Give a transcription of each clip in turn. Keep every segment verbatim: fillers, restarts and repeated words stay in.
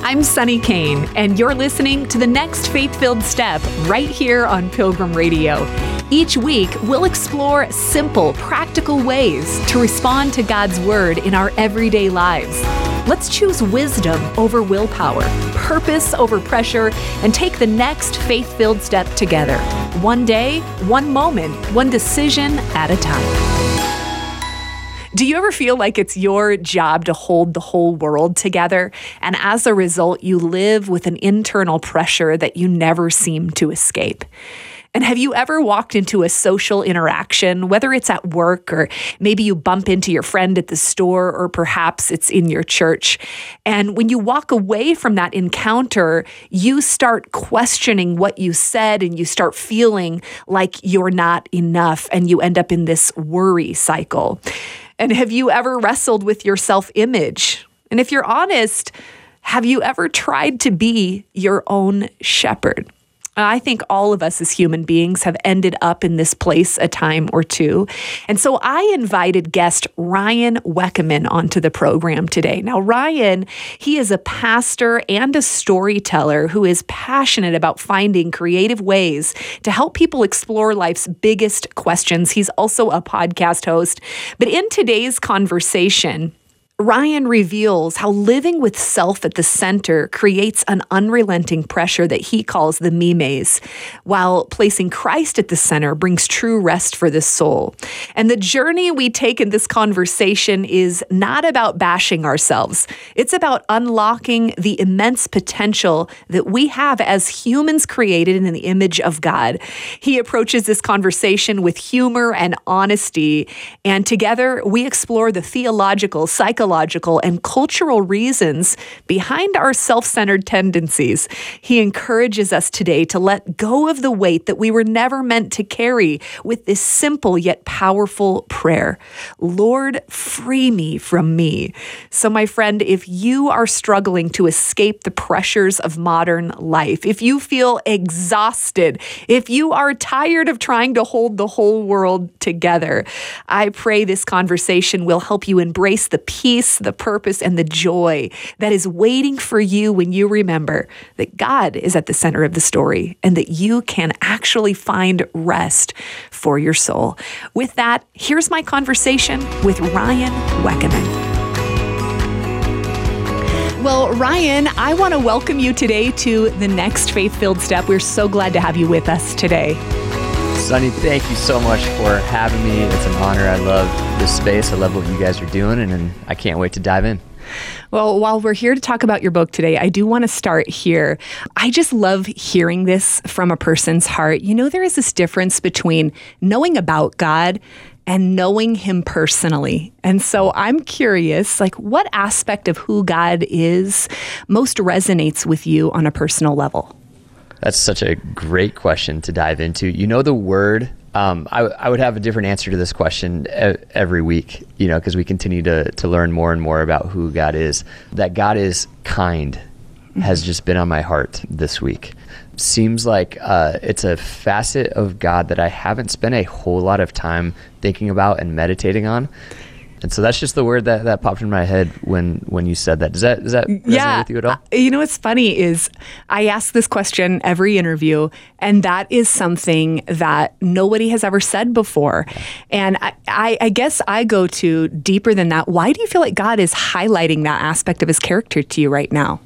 I'm Sunny Kane, and you're listening to the next Faith-Filled Step right here on Pilgrim Radio. Each week, we'll explore simple, practical ways to respond to God's Word in our everyday lives. Let's choose wisdom over willpower, purpose over pressure, and take the next faith-filled step together. One day, one moment, one decision at a time. Do you ever feel like it's your job to hold the whole world together? And as a result, you live with an internal pressure that you never seem to escape? And have you ever walked into a social interaction, whether it's at work or maybe you bump into your friend at the store or perhaps it's in your church, and when you walk away from that encounter, you start questioning what you said and you start feeling like you're not enough and you end up in this worry cycle? And have you ever wrestled with your self-image? And if you're honest, have you ever tried to be your own shepherd? I think all of us as human beings have ended up in this place a time or two. And so I invited guest Ryan Weckeman onto the program today. Now, Ryan, he is a pastor and a storyteller who is passionate about finding creative ways to help people explore life's biggest questions. He's also a podcast host. But in today's conversation, Ryan reveals how living with self at the center creates an unrelenting pressure that he calls the me maze, while placing Christ at the center brings true rest for the soul. And the journey we take in this conversation is not about bashing ourselves. It's about unlocking the immense potential that we have as humans created in the image of God. He approaches this conversation with humor and honesty, and together we explore the theological, psychological, Psychological and cultural reasons behind our self-centered tendencies. He encourages us today to let go of the weight that we were never meant to carry with this simple yet powerful prayer. Lord, free me from me. So my friend, if you are struggling to escape the pressures of modern life, if you feel exhausted, if you are tired of trying to hold the whole world together, I pray this conversation will help you embrace the peace, the purpose, and the joy that is waiting for you when you remember that God is at the center of the story and that you can actually find rest for your soul. With that, here's my conversation with Ryan Weckeman. Well, Ryan, I want to welcome you today to the next Faith-Filled Step. We're so glad to have you with us today. Sunny, thank you so much for having me. It's an honor. I love this space. I love what you guys are doing, and, and I can't wait to dive in. Well, while we're here to talk about your book today, I do want to start here. I just love hearing this from a person's heart. You know, there is this difference between knowing about God and knowing Him personally. And so I'm curious, like, what aspect of who God is most resonates with you on a personal level? That's such a great question to dive into. You know, the word, um, I, I would have a different answer to this question e- every week, you know, because we continue to, to learn more and more about who God is. That God is kind mm-hmm. has just been on my heart this week. Seems like uh, it's a facet of God that I haven't spent a whole lot of time thinking about and meditating on. And so that's just the word that, that popped in my head when, when you said that. Does that, does that resonate yeah. with you at all? You know, what's funny is I ask this question every interview, and that is something that nobody has ever said before. And I, I, I guess I go to deeper than that. Why do you feel like God is highlighting that aspect of His character to you right now?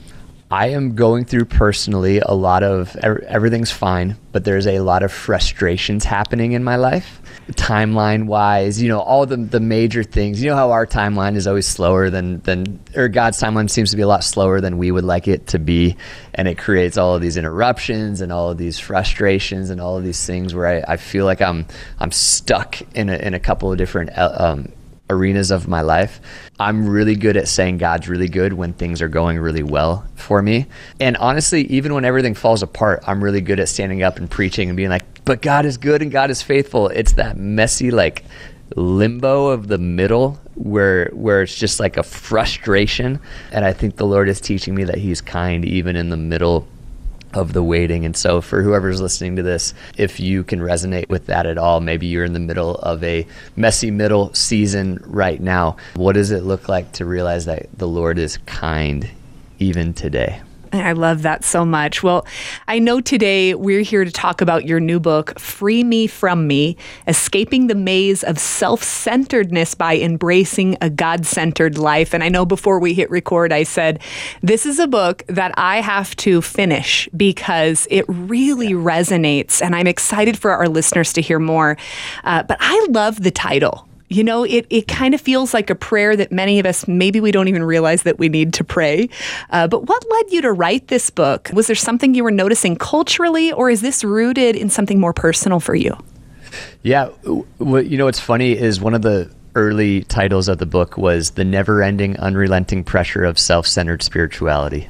I am going through personally a lot of, everything's fine, but there's a lot of frustrations happening in my life. Timeline wise, you know, all the the major things. You know how our timeline is always slower than, than, or God's timeline seems to be a lot slower than we would like it to be. And it creates all of these interruptions and all of these frustrations and all of these things where I, I feel like I'm, I'm stuck in a, in a couple of different, um, arenas of my life. I'm really good at saying God's really good when things are going really well for me. And honestly, even when everything falls apart, I'm really good at standing up and preaching and being like, but God is good and God is faithful. It's that messy, like, limbo of the middle where where it's just like a frustration. And I think the Lord is teaching me that He's kind even in the middle of the waiting. And so for whoever's listening to this, if you can resonate with that at all, maybe you're in the middle of a messy middle season right now. What does it look like to realize that the Lord is kind even today. I love that so much. Well, I know today we're here to talk about your new book, Free Me From Me, Escaping the Maze of Self-Centeredness by Embracing a God-Centered Life. And I know before we hit record, I said, this is a book that I have to finish because it really yeah. resonates. And I'm excited for our listeners to hear more. Uh, but I love the title. You know, it, it kind of feels like a prayer that many of us, maybe we don't even realize that we need to pray. Uh, but what led you to write this book? Was there something you were noticing culturally, or is this rooted in something more personal for you? Yeah. What, you know, what's funny is one of the early titles of the book was The Never-Ending, Unrelenting Pressure of Self-Centered Spirituality.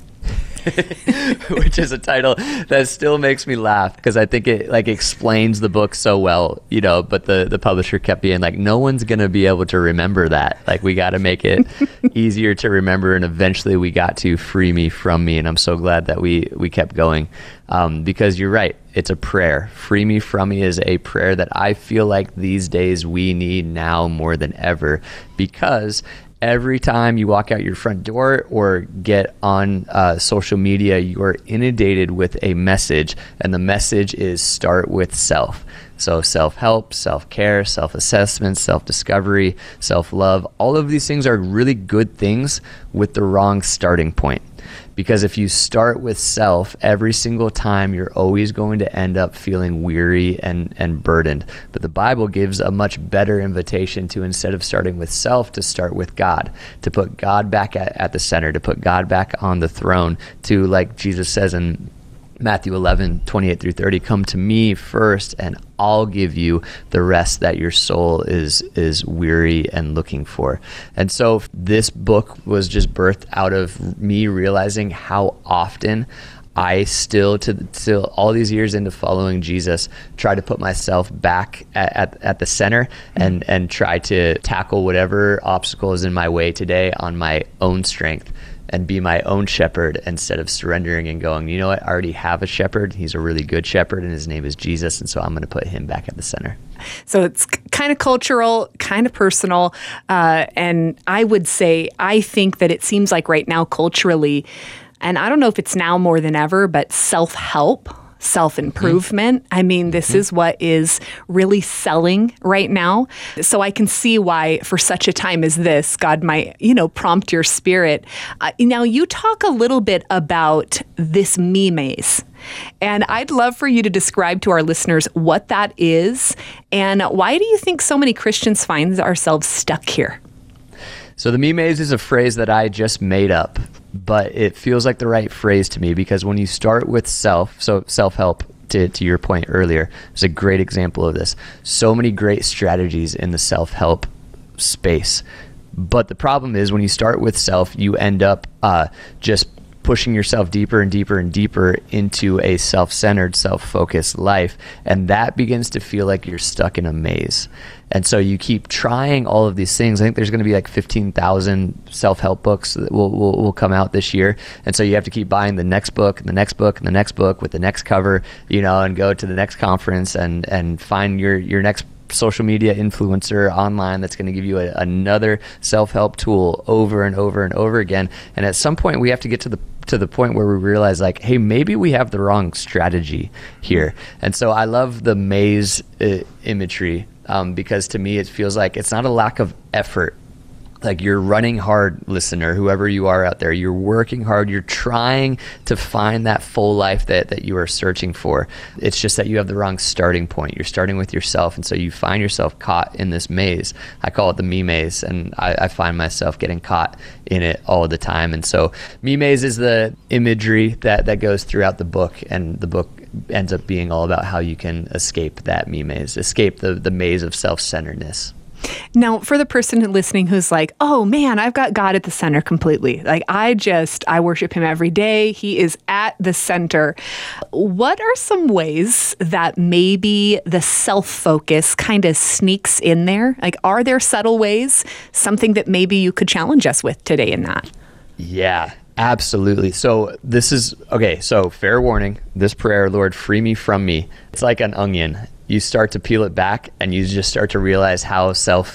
Which is a title that still makes me laugh because I think it like explains the book so well, you know, but the, the publisher kept being like, no one's going to be able to remember that. Like, we got to make it easier to remember. And eventually we got to Free Me From Me. And I'm so glad that we, we kept going um, because you're right. It's a prayer. Free Me From Me is a prayer that I feel like these days we need now more than ever, because every time you walk out your front door or get on uh, social media, you are inundated with a message, and the message is start with self. So self-help, self-care, self-assessment, self-discovery, self-love, all of these things are really good things with the wrong starting point. Because if you start with self, every single time you're always going to end up feeling weary and, and burdened. But the Bible gives a much better invitation to, instead of starting with self, to start with God, to put God back at, at the center, to put God back on the throne, to, like Jesus says in Matthew eleven, twenty-eight through thirty, come to me first and I'll give you the rest that your soul is is weary and looking for. And so this book was just birthed out of me realizing how often I still, to still all these years into following Jesus, try to put myself back at, at, at the center and, and try to tackle whatever obstacle is in my way today on my own strength, and be my own shepherd instead of surrendering and going, you know what, I already have a shepherd. He's a really good shepherd, and his name is Jesus, and so I'm going to put him back at the center. So it's kind of cultural, kind of personal, uh, and I would say I think that it seems like right now culturally, and I don't know if it's now more than ever, but self-help, self-improvement. Mm-hmm. I mean, this mm-hmm. is what is really selling right now. So I can see why for such a time as this, God might, you know, prompt your spirit. Uh, now, you talk a little bit about this me maze. And I'd love for you to describe to our listeners what that is, and why do you think so many Christians find ourselves stuck here? So the me maze is a phrase that I just made up, but it feels like the right phrase to me, because when you start with self, so self-help, to, to your point earlier, is a great example of this. So many great strategies in the self-help space. But the problem is when you start with self, you end up uh, just pushing yourself deeper and deeper and deeper into a self-centered, self-focused life. And that begins to feel like you're stuck in a maze. And so you keep trying all of these things. I think there's going to be like fifteen thousand self-help books that will, will, will come out this year. And so you have to keep buying the next book and the next book and the next book with the next cover, you know, and go to the next conference and, and find your, your next social media influencer online that's going to give you a, another self-help tool over and over and over again. And at some point we have to get to the to the point where we realize, like, hey, maybe we have the wrong strategy here. And so I love the maze uh, imagery um, because to me it feels like it's not a lack of effort. Like, you're running hard, listener, whoever you are out there, you're working hard, you're trying to find that full life that, that you are searching for. It's just that you have the wrong starting point. You're starting with yourself, and so you find yourself caught in this maze. I call it the me maze, and I, I find myself getting caught in it all the time. And so me maze is the imagery that, that goes throughout the book, and the book ends up being all about how you can escape that me maze, escape the, the maze of self-centeredness. Now, for the person listening who's like, oh man, I've got God at the center completely. Like, I just, I worship him every day. He is at the center. What are some ways that maybe the self-focus kind of sneaks in there? Like, are there subtle ways, something that maybe you could challenge us with today in that? Yeah, absolutely. So this is, okay, so fair warning, this prayer, Lord, free me from me. It's like an onion. You start to peel it back and you just start to realize how self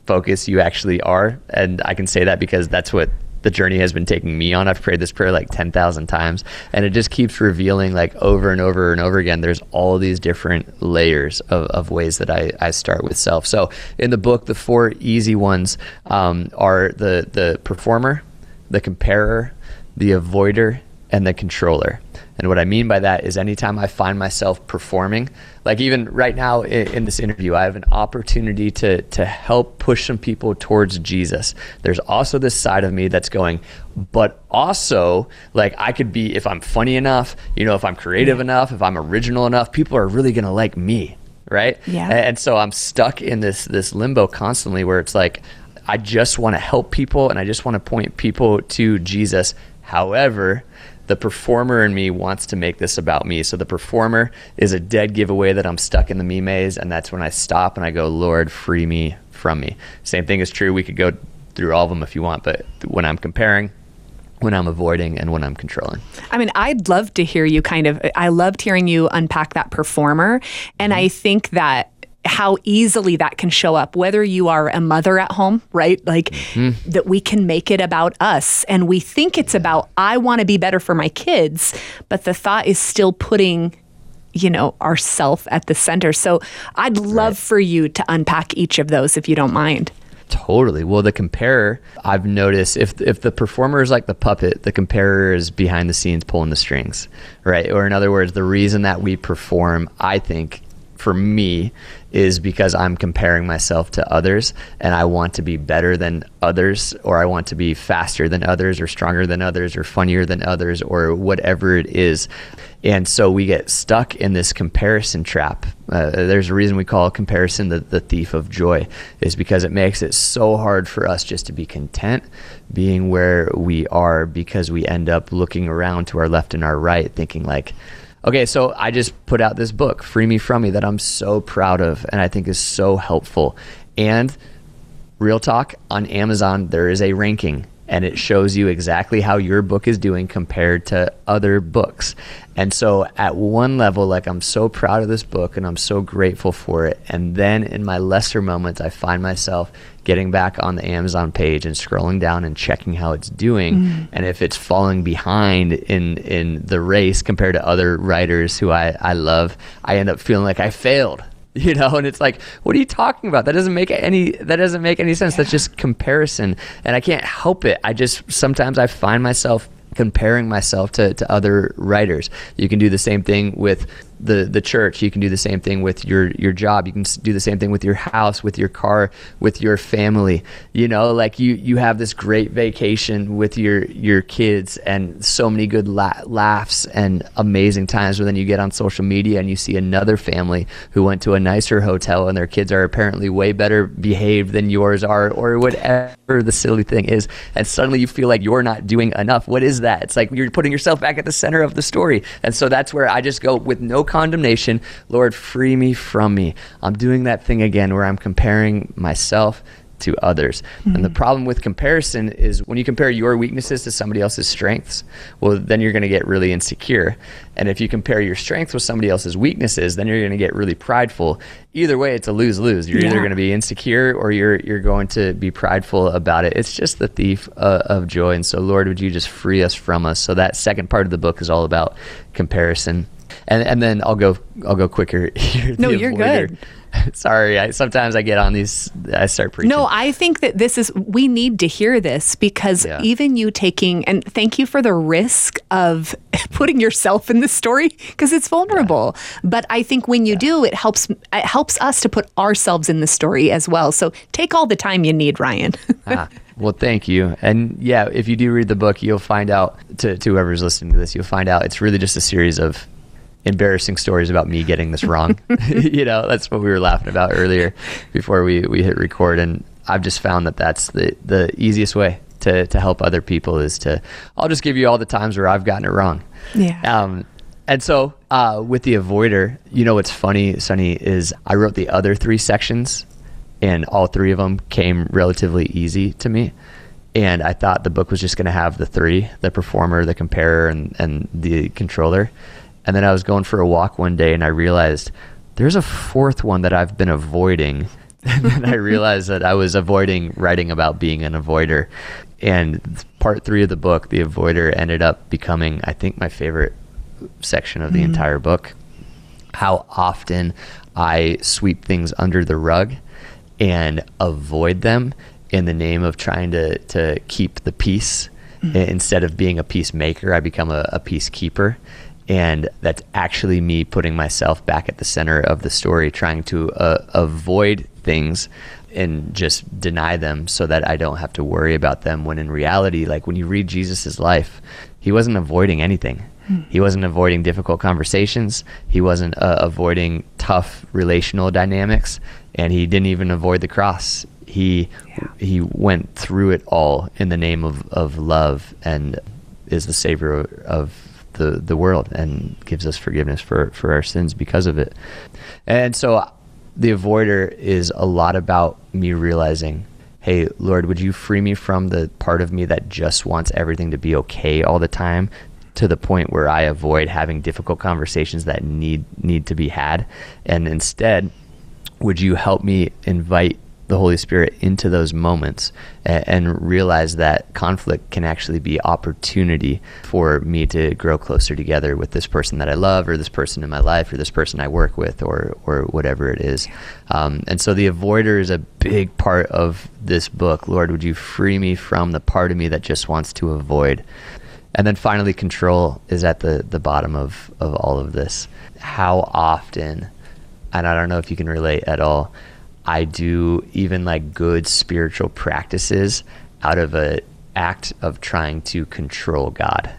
focus you actually are. And I can say that because that's what the journey has been taking me on. I've prayed this prayer like ten thousand times, and it just keeps revealing like over and over and over again, there's all these different layers of, of ways that I, I start with self. So in the book, the four easy ones um, are the, the performer, the comparer, the avoider, and the controller. And what I mean by that is anytime I find myself performing, like even right now in, in this interview, I have an opportunity to to help push some people towards Jesus. There's also this side of me that's going, but also like I could be, if I'm funny enough, you know, if I'm creative yeah. enough, if I'm original enough, people are really going to like me, right? Yeah. And, and so I'm stuck in this this limbo constantly where it's like, I just want to help people and I just want to point people to Jesus. However, the performer in me wants to make this about me. So the performer is a dead giveaway that I'm stuck in the me maze, and that's when I stop and I go, Lord, free me from me. Same thing is true. We could go through all of them if you want, but when I'm comparing, when I'm avoiding, and when I'm controlling. I mean, I'd love to hear you kind of, I loved hearing you unpack that performer. And mm-hmm. I think that how easily that can show up, whether you are a mother at home, right? Like mm-hmm. that we can make it about us. And we think it's about, I want to be better for my kids, but the thought is still putting, you know, ourself at the center. So I'd love right. for you to unpack each of those if you don't mind. Totally. Well, the comparer, I've noticed if if the performer is like the puppet, the comparer is behind the scenes pulling the strings, right? Or in other words, the reason that we perform, I think, for me, is because I'm comparing myself to others and I want to be better than others, or I want to be faster than others, or stronger than others, or funnier than others, or whatever it is. And so we get stuck in this comparison trap. Uh, there's a reason we call comparison the, the thief of joy, is because it makes it so hard for us just to be content being where we are, because we end up looking around to our left and our right thinking like, okay, so I just put out this book, Free Me From Me, that I'm so proud of and I think is so helpful. And real talk, on Amazon, there is a ranking and it shows you exactly how your book is doing compared to other books. And so at one level, like I'm so proud of this book and I'm so grateful for it. And then in my lesser moments, I find myself getting back on the Amazon page and scrolling down and checking how it's doing. Mm. And if it's falling behind in, in the race compared to other writers who I, I love, I end up feeling like I failed. You know, and it's like, what are you talking about? That doesn't make any, that doesn't make any sense. Yeah. That's just comparison. And I can't help it. I just, sometimes I find myself comparing myself to, to other writers. You can do the same thing with the, the church. You can do the same thing with your, your job. You can do the same thing with your house, with your car, with your family. You know, like you, you have this great vacation with your, your kids and so many good la- laughs and amazing times. But then you get on social media and you see another family who went to a nicer hotel and their kids are apparently way better behaved than yours are, or whatever the silly thing is. And suddenly you feel like you're not doing enough. What is that? It's like you're putting yourself back at the center of the story. And so that's where I just go with no condemnation. Lord, free me from me. I'm doing that thing again where I'm comparing myself to others. Mm-hmm. And the problem with comparison is when you compare your weaknesses to somebody else's strengths, well, then you're going to get really insecure. And if you compare your strengths with somebody else's weaknesses, then you're going to get really prideful. Either way, it's a lose-lose. You're yeah. either going to be insecure or you're you're going to be prideful about it. It's just the thief uh, of joy. And so, Lord, would you just free us from us? So that second part of the book is all about comparison. And and then I'll go I'll go quicker here. No, you're avoider. Good. Sorry, I, sometimes I get on these, I start preaching. No, I think that this is, we need to hear this because yeah. even you taking, and thank you for the risk of putting yourself in this story because it's vulnerable. Yeah. But I think when you yeah. do, it helps, it helps us to put ourselves in the story as well. So take all the time you need, Ryan. ah, well, thank you. And yeah, if you do read the book, you'll find out, to, to whoever's listening to this, you'll find out it's really just a series of embarrassing stories about me getting this wrong. You know, that's what we were laughing about earlier before we, we hit record. And I've just found that that's the, the easiest way to, to help other people is to, I'll just give you all the times where I've gotten it wrong. Yeah. Um, and so uh, with the avoider, you know, what's funny, Sonny, is I wrote the other three sections and all three of them came relatively easy to me. And I thought the book was just going to have the three, the performer, the comparer, and, and the controller. And then I was going for a walk one day and I realized there's a fourth one that I've been avoiding And then I realized that I was avoiding writing about being an avoider. And part three of the book, The Avoider, ended up becoming, I think, my favorite section of the mm-hmm. entire book. How often I sweep things under the rug and avoid them in the name of trying to, to keep the peace. Mm-hmm. Instead of being a peacemaker, I become a, a peacekeeper. And that's actually me putting myself back at the center of the story, trying to uh, avoid things and just deny them so that I don't have to worry about them. When in reality, like when you read Jesus's life, he wasn't avoiding anything. Hmm. He wasn't avoiding difficult conversations. He wasn't uh, avoiding tough relational dynamics, and he didn't even avoid the cross. He yeah. he went through it all in the name of, of love, and is the savior of the the world, and gives us forgiveness for, for our sins because of it. And so The Avoider is a lot about me realizing, hey, Lord, would you free me from the part of me that just wants everything to be okay all the time, to the point where I avoid having difficult conversations that need need to be had. And instead, would you help me invite the Holy Spirit into those moments and, and realize that conflict can actually be opportunity for me to grow closer together with this person that I love, or this person in my life, or this person I work with, or or whatever it is. Um, and so The Avoider is a big part of this book. Lord, would you free me from the part of me that just wants to avoid? And then finally, control is at the, the bottom of, of all of this. How often, and I don't know if you can relate at all, I do even like good spiritual practices out of an act of trying to control God.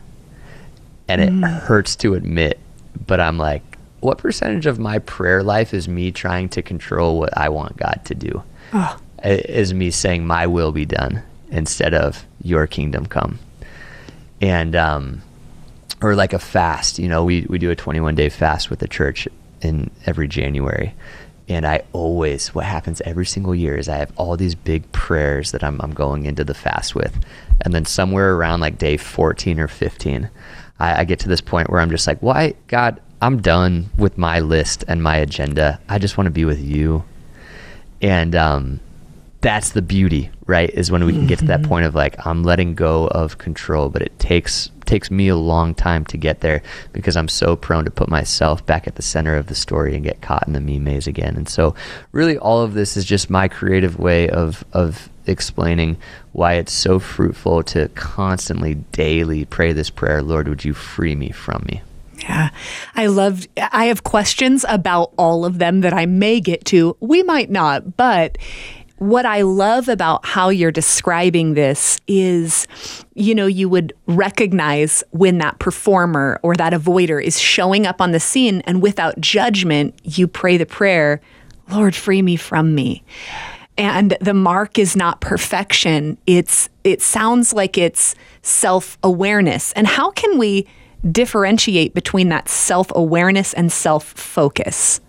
And it mm. hurts to admit, but I'm like, what percentage of my prayer life is me trying to control what I want God to do? Oh. Is me saying my will be done instead of your kingdom come. And, um, or like a fast, you know, we, we do a twenty-one day fast with the church in every January. And I always, what happens every single year is I have all these big prayers that I'm I'm going into the fast with. And then somewhere around like day fourteen or fifteen, I, I get to this point where I'm just like, why, God, I'm done with my list and my agenda. I just want to be with you. And um, that's the beauty, right? Is when we can get to that point of like, I'm letting go of control, but it takes takes me a long time to get there because I'm so prone to put myself back at the center of the story and get caught in the me maze again. And so really all of this is just my creative way of of explaining why it's so fruitful to constantly, daily pray this prayer, Lord, would you free me from me? Yeah, I love, I have questions about all of them that I may get to. We might not, but what I love about how you're describing this is, you know, you would recognize when that performer or that avoider is showing up on the scene, and without judgment, you pray the prayer, Lord, free me from me. And the mark is not perfection. It's, it sounds like it's self-awareness. And how can we differentiate between that self-awareness and self-focus?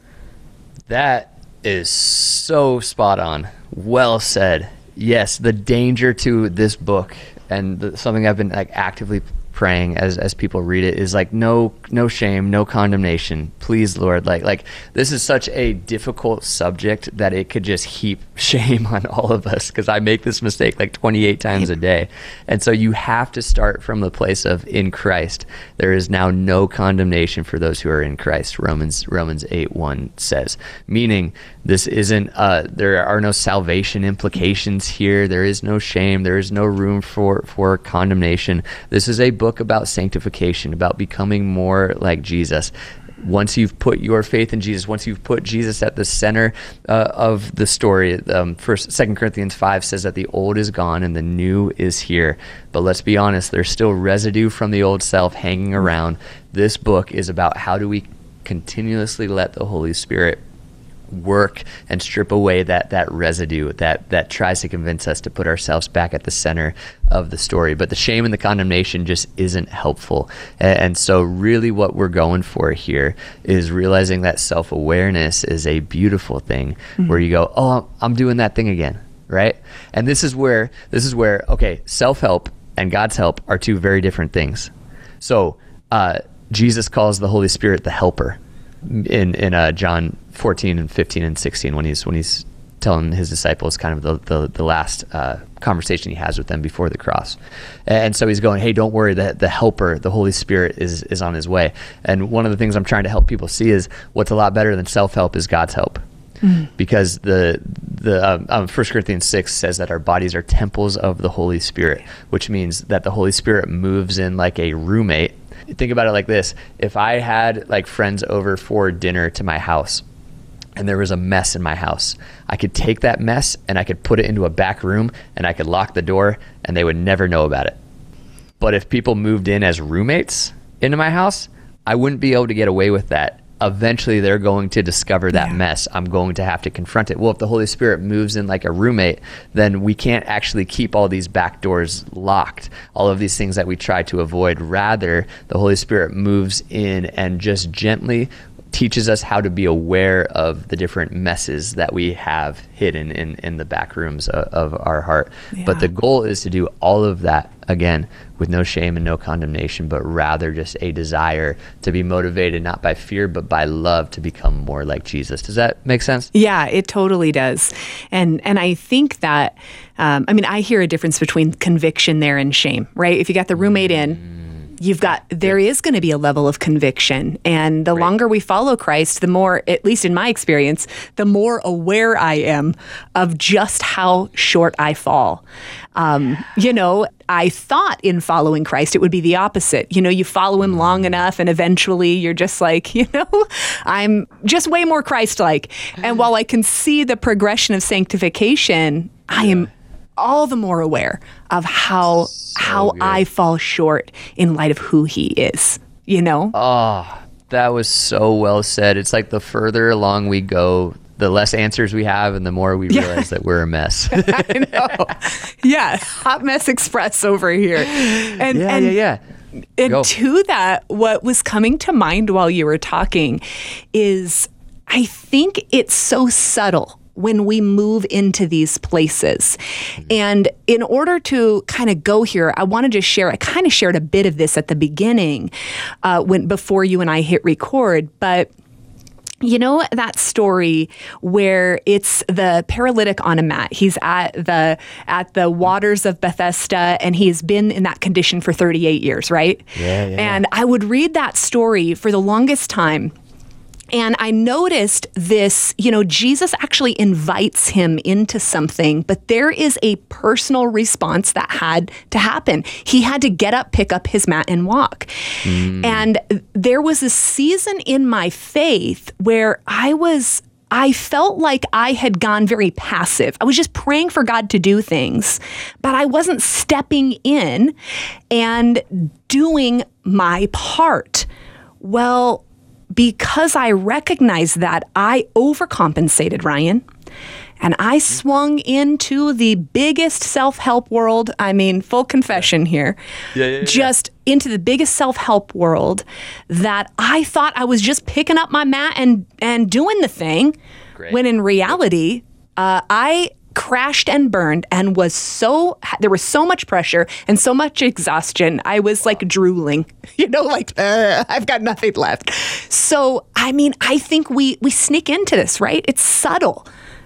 That is so spot on. Well said. Yes, the danger to this book, and the, something I've been like actively praying as as people read it, is like no no shame, no condemnation. Please, Lord, like like this is such a difficult subject that it could just heap shame on all of us, because I make this mistake like twenty-eight times a day. And so you have to start from the place of in Christ. There is now no condemnation for those who are in Christ. Romans Romans eight one says, meaning this isn't uh there are no salvation implications here. There is no shame. There is no room for for condemnation. This is a book about sanctification, about becoming more like Jesus. Once you've put your faith in Jesus, once you've put Jesus at the center uh, of the story, um, First, Second Corinthians five says that the old is gone and the new is here. But let's be honest, there's still residue from the old self hanging around. This book is about how do we continuously let the Holy Spirit work and strip away that that residue that that tries to convince us to put ourselves back at the center of the story. But the shame and the condemnation just isn't helpful. And, and so really what we're going for here is realizing that self-awareness is a beautiful thing, mm-hmm. where you go, oh, I'm doing that thing again, right? And this is where this is where okay, self-help and God's help are two very different things. So uh, Jesus calls the Holy Spirit the helper in in uh, John fourteen and fifteen and sixteen when he's when he's telling his disciples kind of the, the, the last uh, conversation he has with them before the cross. And so he's going, hey, don't worry, the, the helper, the Holy Spirit is, is on his way. And one of the things I'm trying to help people see is what's a lot better than self-help is God's help. Mm. Because the the um, um, First Corinthians six says that our bodies are temples of the Holy Spirit, which means that the Holy Spirit moves in like a roommate. Think about it like this. If I had like friends over for dinner to my house, and there was a mess in my house, I could take that mess and I could put it into a back room and I could lock the door and they would never know about it. But if people moved in as roommates into my house, I wouldn't be able to get away with that. Eventually they're going to discover that yeah. mess. I'm going to have to confront it. Well, if the Holy Spirit moves in like a roommate, then we can't actually keep all these back doors locked, all of these things that we try to avoid. Rather, the Holy Spirit moves in and just gently teaches us how to be aware of the different messes that we have hidden in, in the back rooms of, of our heart. Yeah. But the goal is to do all of that, again, with no shame and no condemnation, but rather just a desire to be motivated not by fear, but by love to become more like Jesus. Does that make sense? Yeah, it totally does. And and I think that, um, I mean, I hear a difference between conviction there and shame, right? If you got the roommate in, you've got, there is going to be a level of conviction. And the right. longer we follow Christ, the more, at least in my experience, the more aware I am of just how short I fall. Um, you know, I thought in following Christ, it would be the opposite. You know, you follow him long enough and eventually you're just like, you know, I'm just way more Christ-like. And while I can see the progression of sanctification, I am all the more aware of how so how good. I fall short in light of who he is, you know? Oh, that was so well said. It's like the further along we go, the less answers we have and the more we yeah. realize that we're a mess. I know. Yeah, Hot Mess Express over here. And, yeah, and, yeah, yeah. And Go. to that, what was coming to mind while you were talking is I think it's so subtle when we move into these places. And in order to kind of go here, I wanted to share, I kind of shared a bit of this at the beginning uh, when before you and I hit record, but you know that story where it's the paralytic on a mat. He's at the at the waters of Bethesda, and he's been in that condition for thirty-eight years, right? Yeah, yeah. And I would read that story for the longest time. And I noticed this, you know, Jesus actually invites him into something, but there is a personal response that had to happen. He had to get up, pick up his mat, and walk. Mm. And there was a season in my faith where I was, I felt like I had gone very passive. I was just praying for God to do things, but I wasn't stepping in and doing my part. Well, because I recognized that, I overcompensated, Ryan, and I swung into the biggest self-help world. I mean, full confession here. Yeah, yeah, yeah. Just into the biggest self-help world that I thought I was just picking up my mat and, and doing the thing. Great. When in reality, uh, I crashed and burned and was so, there was so much pressure and so much exhaustion. I was wow. like drooling, you know, like, uh, I've got nothing left. So, I mean, I think we, we sneak into this, right? It's subtle.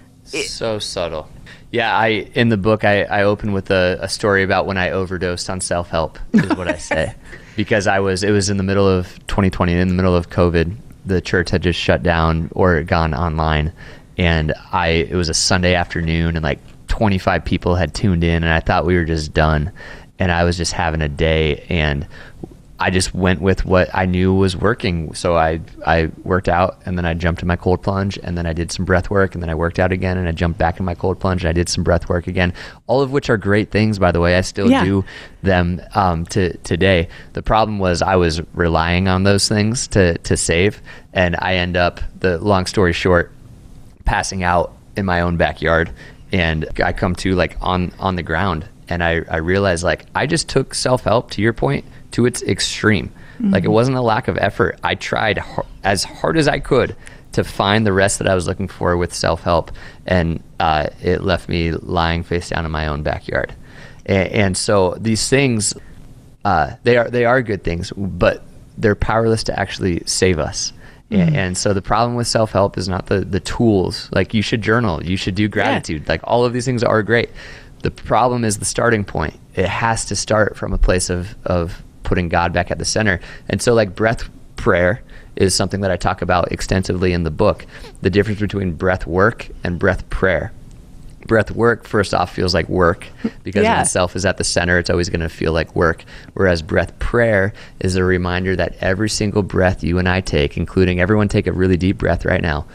So subtle. Yeah, I in the book, I, I open with a, a story about when I overdosed on self-help, is what I say. Because I was, it was in the middle of twenty twenty, in the middle of COVID. The church had just shut down or gone online. And I, it was a Sunday afternoon, and like twenty-five people had tuned in, and I thought we were just done. And I was just having a day, and I just went with what I knew was working. So I, I worked out, and then I jumped in my cold plunge, and then I did some breath work, and then I worked out again, and I jumped back in my cold plunge, and I did some breath work again. All of which are great things, by the way. I still yeah. do them um, to today. The problem was I was relying on those things to to save, and I end up, the long story short, passing out in my own backyard, and I come to like on on the ground, and I, I realized like I just took self-help, to your point, to its extreme. Mm-hmm. Like it wasn't a lack of effort. I tried har- as hard as I could to find the rest that I was looking for with self-help, and uh, it left me lying face down in my own backyard. And, and so these things, uh, they are they are good things, but they're powerless to actually save us. Mm. And, and so the problem with self-help is not the, the tools. Like, you should journal, you should do gratitude. Yeah. Like, all of these things are great. The problem is the starting point. It has to start from a place of, of putting God back at the center. And so, like, breath prayer is something that I talk about extensively in the book. The difference between breath work and breath prayer. Breath work, first off, feels like work because yeah. when self is at the center, it's always going to feel like work. Whereas breath prayer is a reminder that every single breath you and I take, including everyone take a really deep breath right now,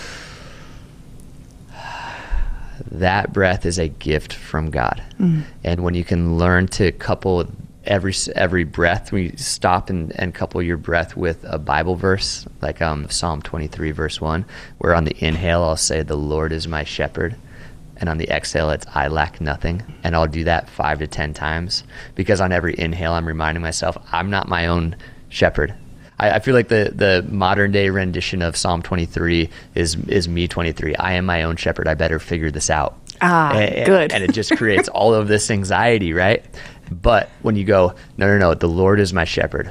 that breath is a gift from God. Mm. And when you can learn to couple every every breath, when you stop and, and couple your breath with a Bible verse, like um, Psalm twenty-three, verse one, where on the inhale, I'll say, the Lord is my shepherd. And on the exhale, it's I lack nothing. And I'll do that five to ten times because on every inhale, I'm reminding myself, I'm not my own shepherd. I, I feel like the, the modern day rendition of Psalm twenty-three is is me twenty-three. I am my own shepherd. I better figure this out. Ah, and, good. And it just creates all of this anxiety, right? But when you go, no, no, no, the Lord is my shepherd.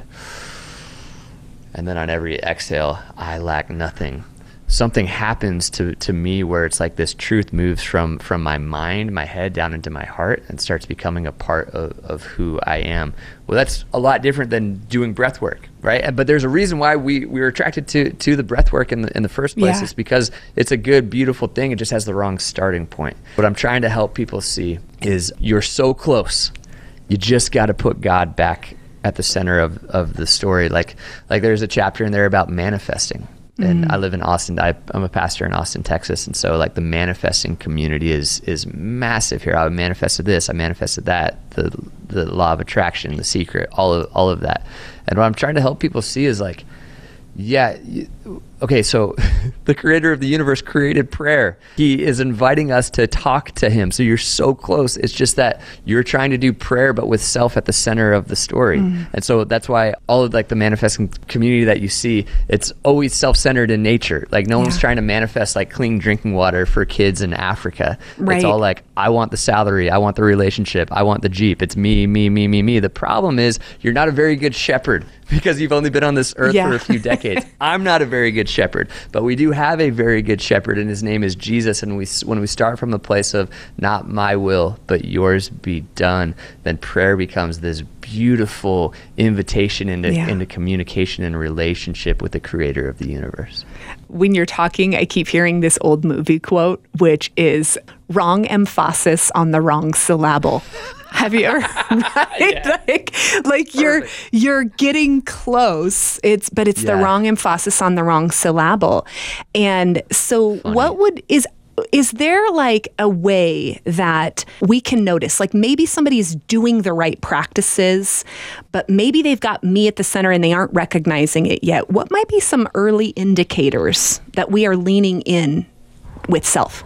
And then on every exhale, I lack nothing. Something happens to, to me where it's like this truth moves from, from my mind, my head, down into my heart and starts becoming a part of, of who I am. Well, that's a lot different than doing breath work, right? But there's a reason why we, we were attracted to, to the breath work in the, in the first place. Yeah. It's because it's a good, beautiful thing. It just has the wrong starting point. What I'm trying to help people see is you're so close. You just got to put God back at the center of, of the story. Like, like there's a chapter in there about manifesting. And mm. I live in Austin. I, I'm a pastor in Austin, Texas. And so like the manifesting community is is massive here. I manifested this, I manifested that, the the law of attraction, the secret, all of all of that. And what I'm trying to help people see is like, yeah, okay, so the creator of the universe created prayer. He is inviting us to talk to him. So you're so close. It's just that you're trying to do prayer, but with self at the center of the story. Mm. And so that's why all of like the manifesting community that you see, it's always self-centered in nature. Like no yeah. one's trying to manifest like clean drinking water for kids in Africa. Right. It's all like, I want the salary. I want the relationship. I want the Jeep. It's me, me, me, me, me. The problem is you're not a very good shepherd because you've only been on this earth yeah. for a few decades. I'm not a very good shepherd, but we do have a very good shepherd, and his name is Jesus. And we, when we start from the place of not my will, but yours be done, then prayer becomes this beautiful invitation into, yeah. into communication and relationship with the creator of the universe. When you're talking, I keep hearing this old movie quote, which is wrong emphasis on the wrong syllable. Have you ever, right? Yeah. Like, like you're you're getting close. It's but it's yeah. the wrong emphasis on the wrong syllable. And so Funny. what would is is there like a way that we can notice, like maybe somebody's doing the right practices, but maybe they've got me at the center and they aren't recognizing it yet? What might be some early indicators that we are leaning in with self?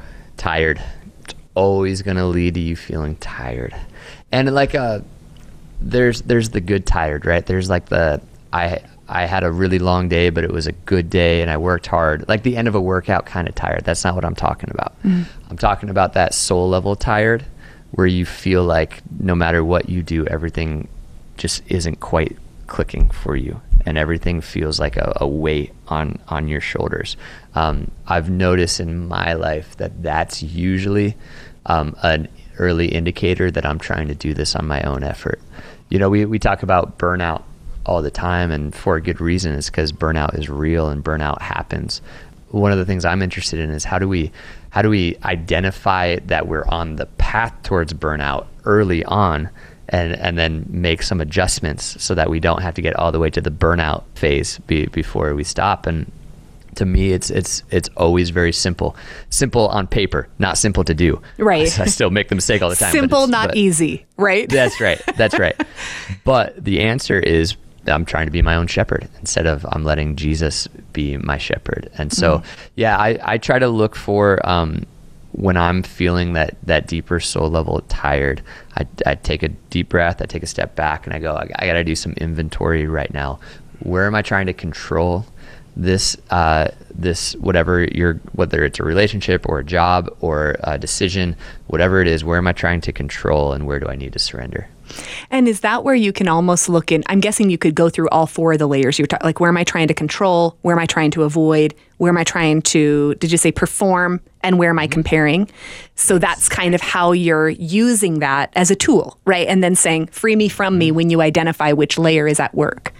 Tired. Always going to lead to you feeling tired. And like uh there's there's the good tired, right? There's like the I I had a really long day, but it was a good day and I worked hard. Like the end of a workout kind of tired. That's not what I'm talking about. Mm. I'm talking about that soul level tired where you feel like no matter what you do, everything just isn't quite clicking for you and everything feels like a, a weight on on your shoulders. Um, I've noticed in my life that that's usually um, an early indicator that I'm trying to do this on my own effort. You know, we, we talk about burnout all the time, and for a good reason. Is because burnout is real and burnout happens. One of the things I'm interested in is how do we how do we identify that we're on the path towards burnout early on, and and then make some adjustments so that we don't have to get all the way to the burnout phase be, before we stop. And to me, it's it's it's always very simple. Simple on paper, not simple to do. Right. I, I still make the mistake all the time. Simple, but not but easy, right? That's right. That's right. But the answer is I'm trying to be my own shepherd instead of I'm letting Jesus be my shepherd. And so, mm. yeah, I, I try to look for um, when I'm feeling that, that deeper soul level tired, I, I take a deep breath, I take a step back, and I go, I, I got to do some inventory right now. Where am I trying to control this, uh, this, whatever you're, whether it's a relationship or a job or a decision, whatever it is, where am I trying to control and where do I need to surrender? And is that where you can almost look in, I'm guessing you could go through all four of the layers. You're ta- like, where am I trying to control? Where am I trying to avoid? Where am I trying to, did you say perform? And where am I comparing? So that's kind of how you're using that as a tool, right? And then saying, free me from me when you identify which layer is at work.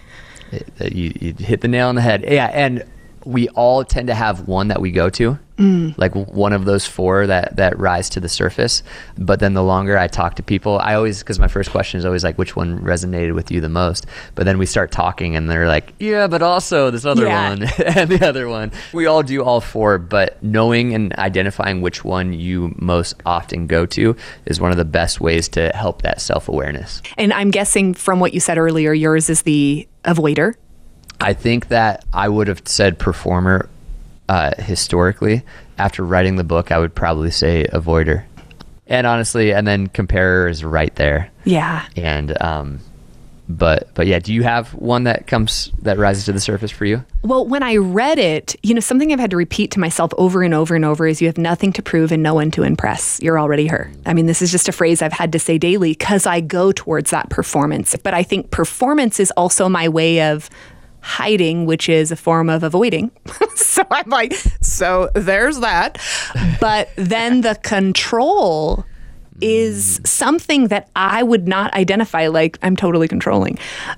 You, you hit the nail on the head. Yeah, and we all tend to have one that we go to, mm. like one of those four that, that rise to the surface. But then the longer I talk to people, I always, because my first question is always like, which one resonated with you the most? But then we start talking and they're like, yeah, but also this other yeah. one and the other one. We all do all four, but knowing and identifying which one you most often go to is one of the best ways to help that self-awareness. And I'm guessing from what you said earlier, yours is the avoider. I think that I would have said performer uh, historically. After writing the book, I would probably say avoider. And honestly, and then comparer is right there. Yeah. And, um, but, but yeah, do you have one that comes, that rises to the surface for you? Well, when I read it, you know, something I've had to repeat to myself over and over and over is you have nothing to prove and no one to impress. You're already her. I mean, this is just a phrase I've had to say daily because I go towards that performance. But I think performance is also my way of hiding, which is a form of avoiding. So I'm like, so there's that. But then the control is something that I would not identify like I'm totally controlling.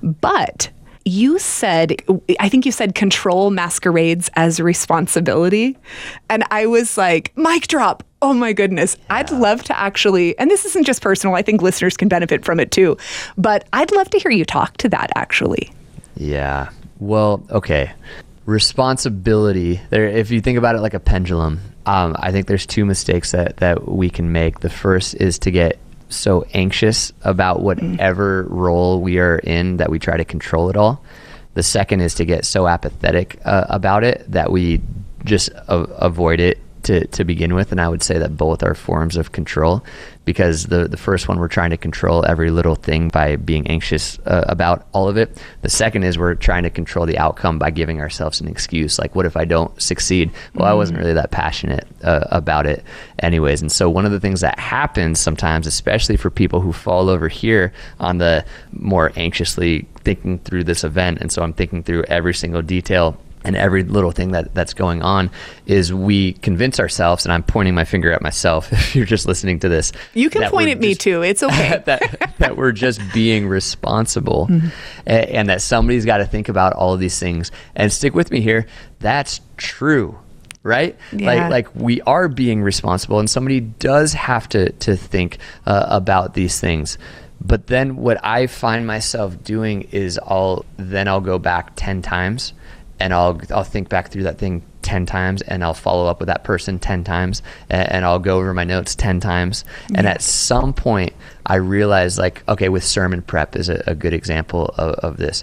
But you said, I think you said control masquerades as responsibility. And I was like, mic drop. Oh my goodness. Yeah. I'd love to actually, and this isn't just personal, I think listeners can benefit from it too. But I'd love to hear you talk to that actually. Yeah. Well, okay. Responsibility. There, if you think about it like a pendulum, um, I think there's two mistakes that, that we can make. The first is to get so anxious about whatever role we are in that we try to control it all. The second is to get so apathetic uh, about it that we just a- avoid it to, to begin with. And I would say that both are forms of control, because the, the first one, we're trying to control every little thing by being anxious uh, about all of it. The second is we're trying to control the outcome by giving ourselves an excuse. Like, what if I don't succeed? Well, mm. I wasn't really that passionate uh, about it anyways. And so one of the things that happens sometimes, especially for people who fall over here on the more anxiously thinking through this event, and so I'm thinking through every single detail and every little thing that, that's going on, is we convince ourselves, and I'm pointing my finger at myself if you're just listening to this. You can point at just, me too. It's okay. that, that we're just being responsible, mm-hmm. and, and that somebody's got to think about all of these things. And stick with me here. That's true, right? Yeah. Like, like we are being responsible, and somebody does have to, to think uh, about these things. But then what I find myself doing is I'll, then I'll go back ten times. And I'll I'll think back through that thing ten times, and I'll follow up with that person ten times, and, and I'll go over my notes ten times. Yeah. And at some point, I realize, like, okay, with sermon prep is a, a good example of, of this.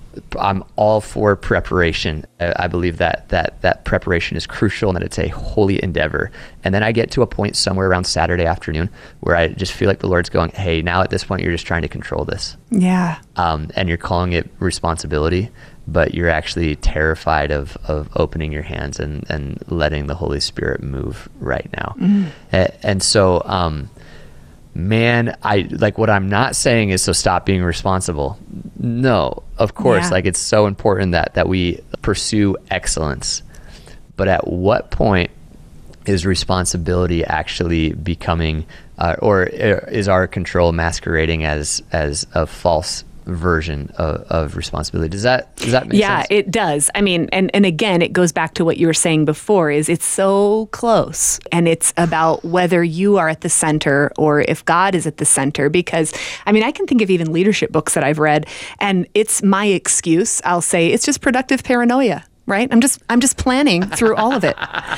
I'm all for preparation. I believe that that that preparation is crucial and that it's a holy endeavor. And then I get to a point somewhere around Saturday afternoon where I just feel like the Lord's going, hey, now at this point, you're just trying to control this. Yeah. Um, and you're calling it responsibility, but you're actually terrified of, of opening your hands and, and letting the Holy Spirit move right now. Mm. And, and so, um, man, I like what I'm not saying is so stop being responsible. No, of course, yeah. like it's so important that, that we pursue excellence. But at what point is responsibility actually becoming, uh, or is our control masquerading as, as a false version of, of responsibility? Does that does that make yeah, sense? Yeah, it does. I mean, and, and again, it goes back to what you were saying before, is it's so close, and it's about whether you are at the center or if God is at the center. Because, I mean, I can think of even leadership books that I've read, and it's my excuse. I'll say it's just productive paranoia. Right? I'm just I'm just planning through all of it.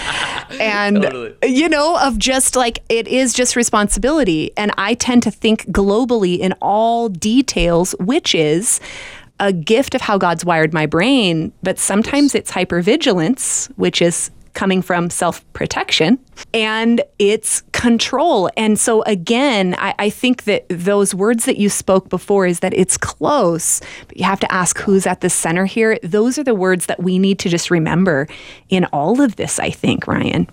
And, totally. You know, of just like, it is just responsibility. And I tend to think globally in all details, which is a gift of how God's wired my brain. But sometimes it's hypervigilance, which is coming from self-protection, and it's control. And so again, I, I think that those words that you spoke before is that it's close, but you have to ask who's at the center here. Those are the words that we need to just remember in all of this, I think, Ryan.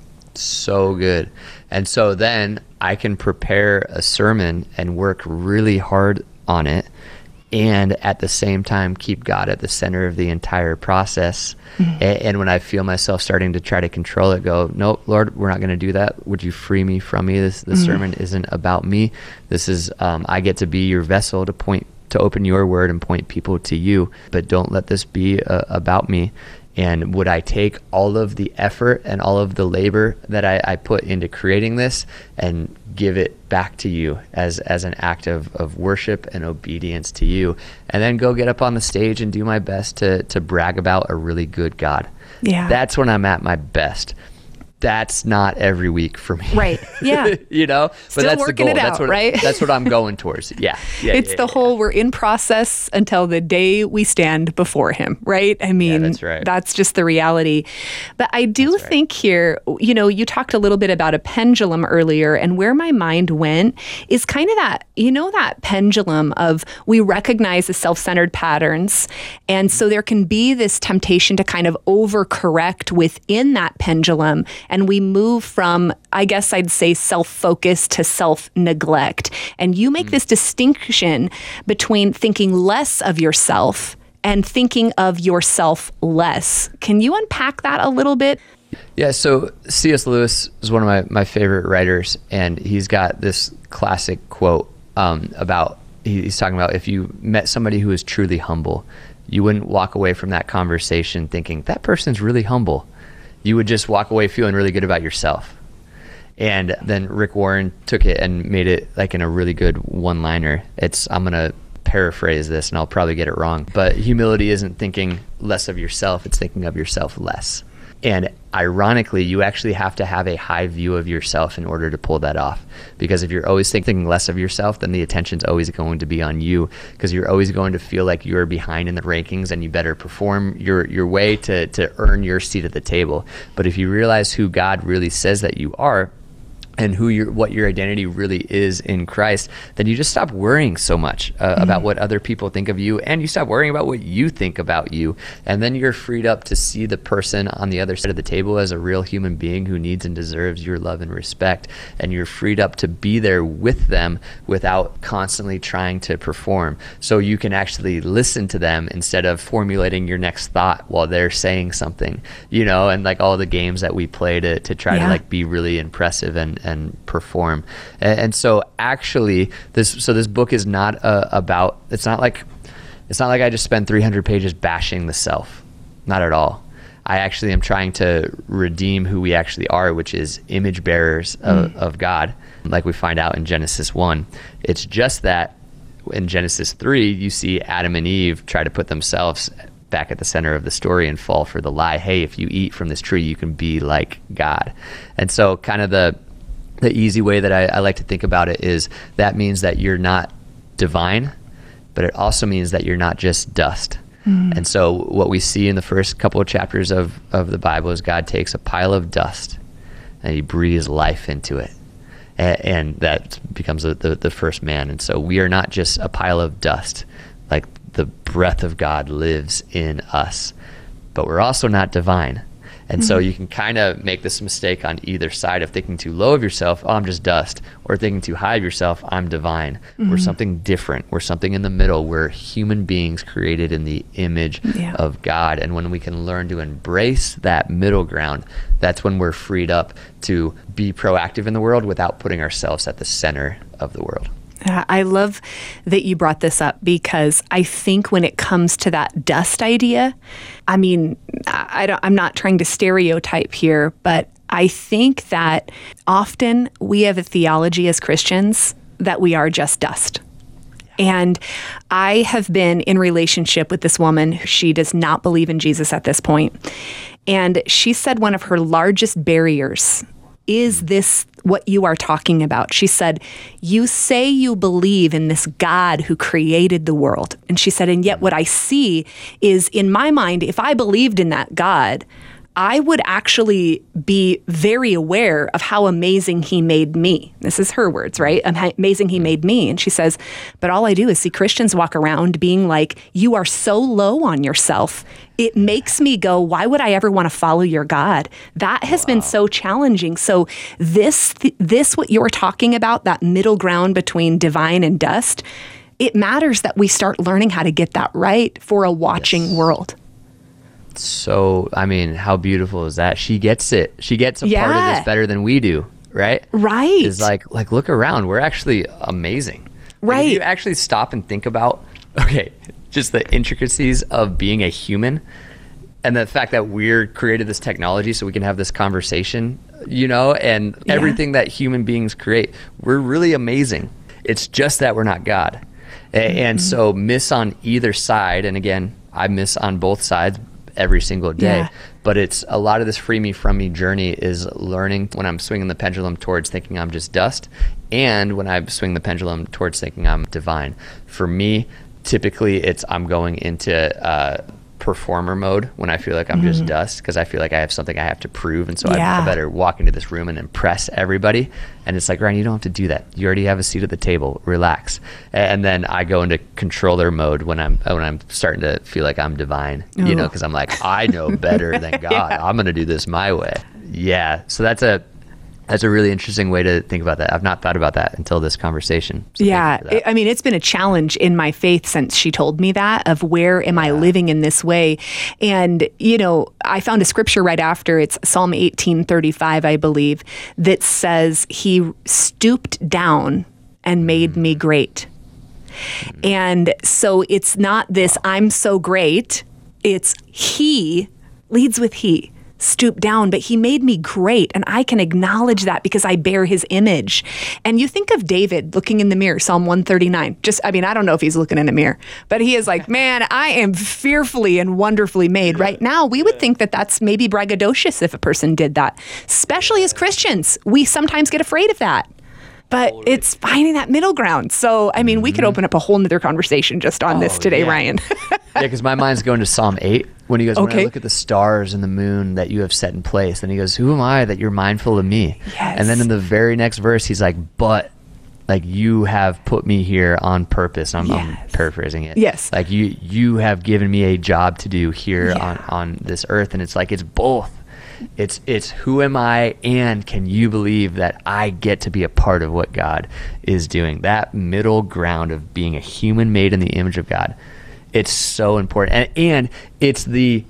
So good. And so then I can prepare a sermon and work really hard on it, and at the same time keep God at the center of the entire process. Mm-hmm. And, and when I feel myself starting to try to control it, go, nope, Lord, we're not going to do that. Would you free me from me? This, this mm-hmm. sermon isn't about me. This is, um, I get to be your vessel to point, to open your word and point people to you, but don't let this be uh, about me. And would I take all of the effort and all of the labor that I, I put into creating this and give it back to you as, as an act of, of worship and obedience to you, and then go get up on the stage and do my best to, to brag about a really good God. Yeah. That's when I'm at my best. That's not every week for me. Right. Yeah. You know, but Still that's working the goal. it out, that's what, right? That's what I'm going towards. Yeah. yeah it's yeah, the yeah, whole, yeah. we're in process until the day we stand before him, right? I mean, yeah, that's right. That's just the reality. But I do That's right. think here, you know, you talked a little bit about a pendulum earlier, and where my mind went is kind of that, you know, that pendulum of we recognize the self-centered patterns. And so there can be this temptation to kind of overcorrect within that pendulum, and we move from, I guess I'd say, self-focus to self-neglect. And you make mm. this distinction between thinking less of yourself and thinking of yourself less. Can you unpack that a little bit? Yeah, so C S Lewis is one of my, my favorite writers, and he's got this classic quote um, about, he's talking about if you met somebody who is truly humble, you wouldn't walk away from that conversation thinking, that person's really humble. You would just walk away feeling really good about yourself. And then Rick Warren took it and made it like in a really good one-liner. It's, I'm going to paraphrase this and I'll probably get it wrong, but humility isn't thinking less of yourself, it's thinking of yourself less. And ironically, you actually have to have a high view of yourself in order to pull that off. Because if you're always thinking less of yourself, then the attention's always going to be on you, because you're always going to feel like you're behind in the rankings and you better perform your, your way to, to earn your seat at the table. But if you realize who God really says that you are, and who your what your identity really is in Christ, then you just stop worrying so much uh, mm-hmm. about what other people think of you, and you stop worrying about what you think about you. And then you're freed up to see the person on the other side of the table as a real human being who needs and deserves your love and respect. And you're freed up to be there with them without constantly trying to perform. So you can actually listen to them instead of formulating your next thought while they're saying something, you know, and like all the games that we play to, to try yeah. to like be really impressive and and perform. And, and so actually this so this book is not uh, about it's not like it's not like I just spend three hundred pages bashing the self. Not at all. I actually am trying to redeem who we actually are, which is image bearers of, mm. of God, like we find out in Genesis one. It's just that in Genesis three, you see Adam and Eve try to put themselves back at the center of the story and fall for the lie, hey, if you eat from this tree, you can be like God. And so kind of the The easy way that I, I like to think about it is that means that you're not divine, but it also means that you're not just dust. Mm. And so what we see in the first couple of chapters of, of the Bible is God takes a pile of dust and he breathes life into it. And, and that becomes the, the, the first man. And so we are not just a pile of dust, like the breath of God lives in us, but we're also not divine. And mm-hmm. so you can kind of make this mistake on either side of thinking too low of yourself, oh, I'm just dust, or thinking too high of yourself, I'm divine. Mm-hmm. We're something different. We're something in the middle. We're human beings created in the image yeah. of God. And when we can learn to embrace that middle ground, that's when we're freed up to be proactive in the world without putting ourselves at the center of the world. Uh, I love that you brought this up, because I think when it comes to that dust idea, I mean, I don't, I'm not trying to stereotype here, but I think that often we have a theology as Christians that we are just dust. And I have been in relationship with this woman. She does not believe in Jesus at this point. And she said one of her largest barriers is this what you are talking about. She said, you say you believe in this God who created the world. And she said, and yet what I see is, in my mind, if I believed in that God, I would actually be very aware of how amazing he made me. This is her words, right? Amazing he made me. And she says, but all I do is see Christians walk around being like, you are so low on yourself. It makes me go, why would I ever want to follow your God? That has wow. been so challenging. So this, this, what you're talking about, that middle ground between divine and dust, it matters that we start learning how to get that right for a watching Yes. world. So, I mean, how beautiful is that? She gets it. She gets a part of Yeah. this better than we do, right? Right. Is like, like look around. We're actually amazing. Like, Right. if you actually stop and think about, okay, just the intricacies of being a human, and the fact that we're created this technology so we can have this conversation, you know, and Yeah. everything that human beings create, we're really amazing. It's just that we're not God. A- And so miss on either side, and again, I miss on both sides every single day. Yeah. But it's a lot of this free me from me journey is learning when I'm swinging the pendulum towards thinking I'm just dust, and when I swing the pendulum towards thinking I'm divine. For me, typically it's I'm going into uh, performer mode when I feel like I'm just dust, because I feel like I have something I have to prove, and so Yeah. I, I better walk into this room and impress everybody. And it's like, Ryan, you don't have to do that. You already have a seat at the table. Relax. And then I go into controller mode when I'm when I'm starting to feel like I'm divine, you know, Ooh. because I'm like, I know better than God. I'm going to do this my way. Yeah. So that's a that's a really interesting way to think about that. I've not thought about that until this conversation. So thank Yeah. you for that. it- I mean, it's been a challenge in my faith since she told me that, of where am I living in this way? And, you know, I found a scripture right after. It's Psalm eighteen thirty-five, I believe, that says he stooped down and made me great. And so it's not this, I'm so great. It's he leads with he. Stoop down, but he made me great. And I can acknowledge that because I bear his image. And you think of David looking in the mirror, Psalm one thirty-nine. Just, I mean, I don't know if he's looking in a mirror, but he is like, man, I am fearfully and wonderfully made. Right now, we would think that that's maybe braggadocious if a person did that, especially as Christians. We sometimes get afraid of that. But it's finding that middle ground. So, I mean, we could open up a whole nother conversation just on this Oh, today, yeah. Ryan. Yeah, because my mind's going to Psalm eight when he goes, when Okay. I look at the stars and the moon that you have set in place. And he goes, who am I that you're mindful of me? Yes. And then in the very next verse, he's like, but like you have put me here on purpose. I'm, I'm Yes. paraphrasing it. Yes. Like you, you have given me a job to do here Yeah. on, on this earth. And it's like, it's both. It's it's who am I, and can you believe that I get to be a part of what God is doing? That middle ground of being a human made in the image of God. It's so important, and and it's the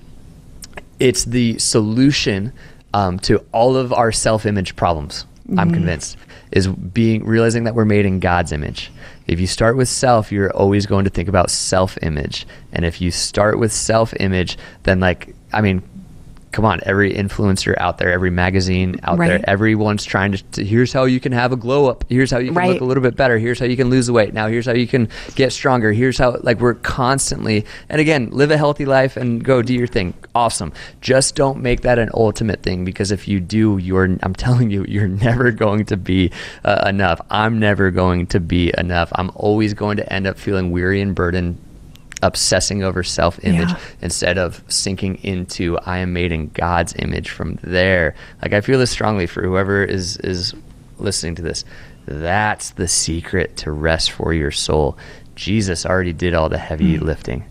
it's the solution um, to all of our self-image problems. I'm convinced is being realizing that we're made in God's image. If you start with self, you're always going to think about self-image, and if you start with self-image, then like I mean. Come on, every influencer out there, every magazine out there, Right. everyone's trying to, to, here's how you can have a glow up. Here's how you can Right. look a little bit better. Here's how you can lose the weight. Now here's how you can get stronger. Here's how, like we're constantly, and again, live a healthy life and go do your thing. Awesome. Just don't make that an ultimate thing, because if you do, you're, I'm telling you, you're never going to be uh, enough. I'm never going to be enough. I'm always going to end up feeling weary and burdened, obsessing over self-image Yeah. instead of sinking into I am made in God's image from there. Like I feel this strongly for whoever is is listening to this. That's the secret to rest for your soul. Jesus already did all the heavy Mm. lifting.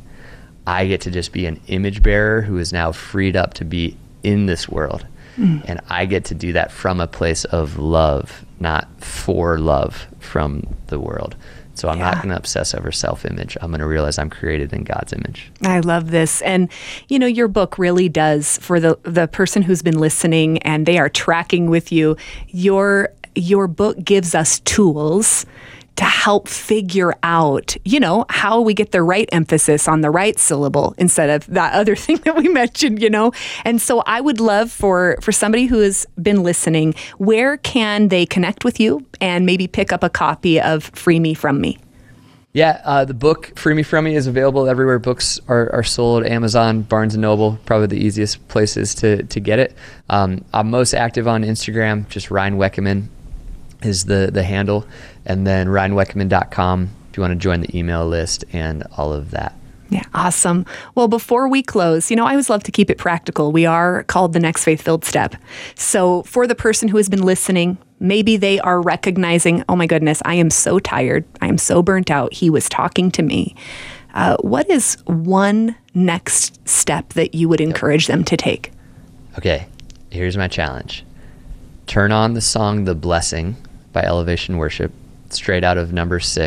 I get to just be an image bearer who is now freed up to be in this world. Mm. And I get to do that from a place of love, not for love from the world. So I'm not Yeah. going to obsess over self-image. I'm going to realize I'm created in God's image. I love this. And, you know, your book really does, for the, the person who's been listening and they are tracking with you, your your book gives us tools to help figure out, you know, how we get the right emphasis on the right syllable instead of that other thing that we mentioned, you know. And so I would love for, for somebody who has been listening, where can they connect with you and maybe pick up a copy of Free Me From Me? Yeah, uh, the book Free Me From Me is available everywhere books are, are sold. Amazon, Barnes and Noble, probably the easiest places to, to get it. Um, I'm most active on Instagram, just Ryan Weckeman is the, the handle. And then ryan weckeman dot com if you want to join the email list and all of that. Yeah, awesome. Well, before we close, you know, I always love to keep it practical. We are called the Next Faith-Filled Step. So for the person who has been listening, maybe they are recognizing, oh my goodness, I am so tired. I am so burnt out. He was talking to me. Uh, what is one next step that you would encourage them to take? Okay, here's my challenge. Turn on the song The Blessing by Elevation Worship, straight out of number six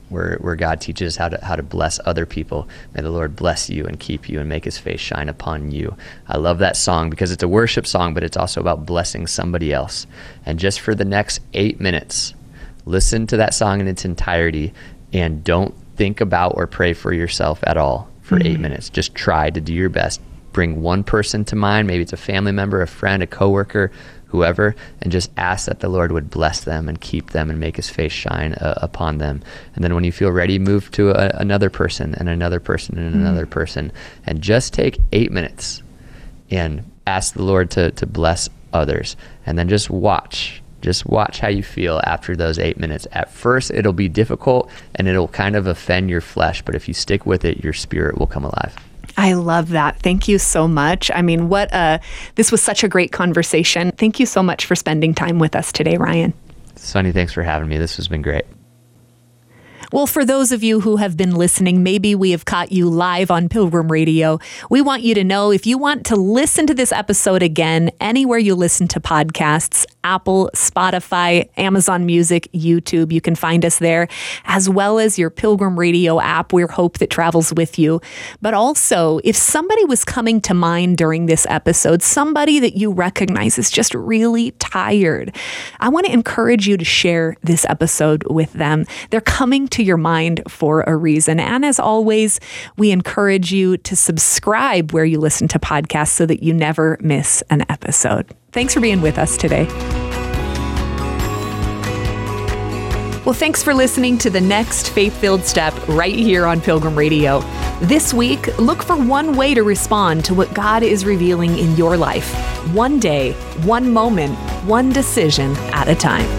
where, where God teaches how to how to bless other people. May the Lord bless you and keep you and make his face shine upon you. I love that song because it's a worship song, but it's also about blessing somebody else. And just for the next eight minutes, listen to that song in its entirety and don't think about or pray for yourself at all for mm-hmm. eight minutes. Just try to do your best. Bring one person to mind. Maybe it's a family member, a friend, a coworker, whoever, and just ask that the Lord would bless them and keep them and make his face shine uh, upon them. And then when you feel ready, move to a, another person and another person and mm-hmm. another person, and just take eight minutes and ask the Lord to, to bless others. And then just watch. Just watch how you feel after those eight minutes. At first, it'll be difficult and it'll kind of offend your flesh, but if you stick with it, your spirit will come alive. I love that. Thank you so much. I mean, what a, this was such a great conversation. Thank you so much for spending time with us today, Ryan. Sonny, thanks for having me. This has been great. Well, for those of you who have been listening, maybe we have caught you live on Pilgrim Radio. We want you to know if you want to listen to this episode again, anywhere you listen to podcasts, Apple, Spotify, Amazon Music, YouTube, you can find us there, as well as your Pilgrim Radio app, We're Hope That Travels With You. But also, if somebody was coming to mind during this episode, somebody that you recognize is just really tired, I want to encourage you to share this episode with them. They're coming to your mind for a reason. And as always, we encourage you to subscribe where you listen to podcasts so that you never miss an episode. Thanks for being with us today. Well, thanks for listening to the next Faith-Filled Step right here on Pilgrim Radio. This week, look for one way to respond to what God is revealing in your life. One day, one moment, one decision at a time.